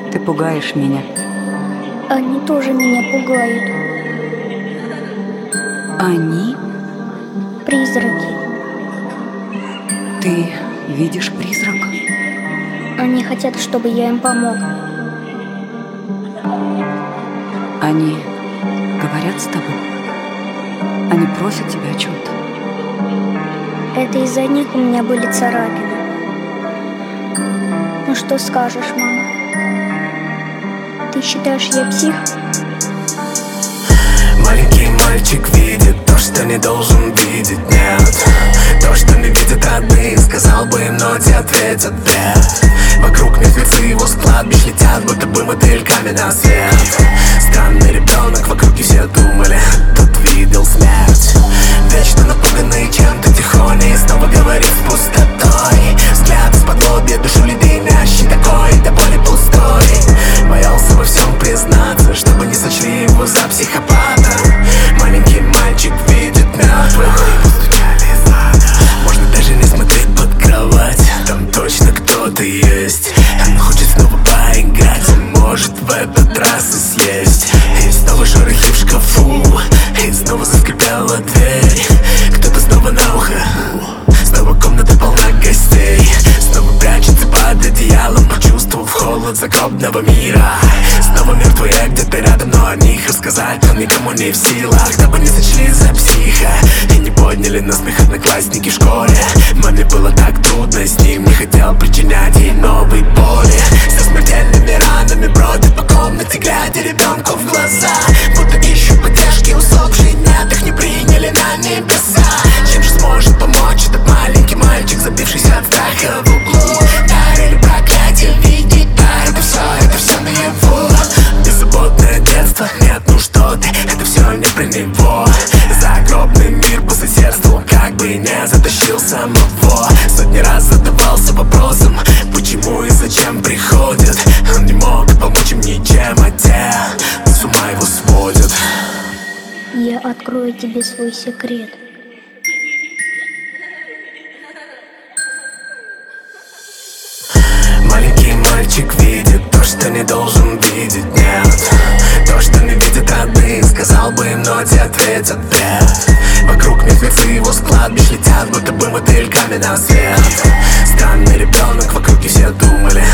Ты пугаешь меня. Они тоже меня пугают. Они? Призраки. Ты видишь призрак? Они хотят, чтобы я им помог. Они говорят с тобой? Они просят тебя о чем-то? Это из-за них у меня были царапины. Ну что скажешь, мама? Ты считаешь, я псих? Маленький мальчик видит то, что не должен видеть, нет. То, что не видят родные, сказал бы им, но те ответят нет. Вокруг мертвецы его с кладбищ летят, будто бы мотыльками на свет. Странный ребенок, вокруг и все думали, тот видел смерть. Вечно напуганный чем-то тихоня и снова говорит с пустотой. Взгляд из-под лобья, душу леденящий такой, до боли пустой. Боялся во всем признаться, чтобы не сочли его за психопата. Маленький мальчик видит мертвых. Постучали из ада. Можно даже не смотреть под кровать, там точно кто-то есть. Он хочет снова поиграть, и может в этот раз и съесть. И снова шорохи в шкафу, и снова заскрипела дверь. Кто-то снова на ухо, снова комната полна гостей. Снова прячется под одеялом, почувствовав холод загробного мира. Снова мертвые где-то рядом, но о них рассказать он никому не в силах. Дабы не сочли за психа и не подняли на смех одноклассники в школе. Маме было так трудно с ним, не хотел причинять ей новой боли. Со смертельными ранами бродят по комнате, глядя ребенку в глаза, будто ищут поддержки усопшие, нет, их не приняли на небеса. Чем же сможет помочь этот маленький мальчик, забившийся от страха в углу? Дар или проклятие видеть, да, это все наяву. Беззаботное детство, нет, ну что ты, это все не про него. Загробный мир по соседству, как бы и не затащил самого. Сотни раз задавался вопросом, почему и зачем приходят. Он не мог помочь им ничем, а те с ума его сводят. Я открою тебе свой секрет. Маленький мальчик видит то, что не должен видеть, нет. То, что не видят родные, сказал бы им, но те ответят нет. Вокруг мертвецы его с кладбищ летят, будто бы мотыльками на свет. Странный ребенок, вокруг и все думали,